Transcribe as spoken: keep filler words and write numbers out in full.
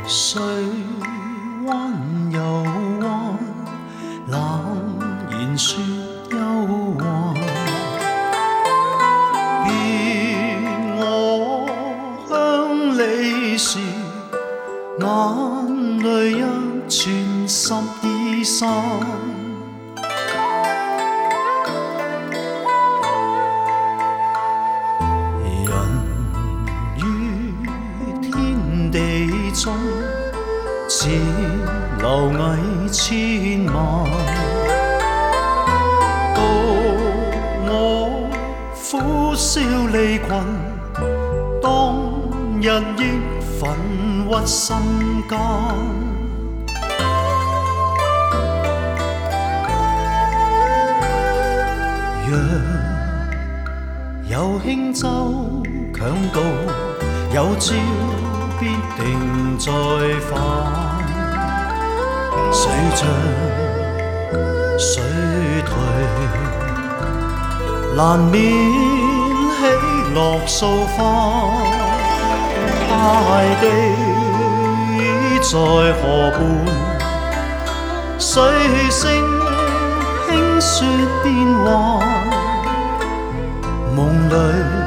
水弯又弯，冷言说忧患。见我向你时，眼泪一串十二三。地中似螻蟻千萬，到我苦燒離群，當日亦奮屈心間。若有輕舟強渡，有朝必定再返，水漲水退，難免喜樂掃翻。大地在河畔，水聲輕說變幻，夢裏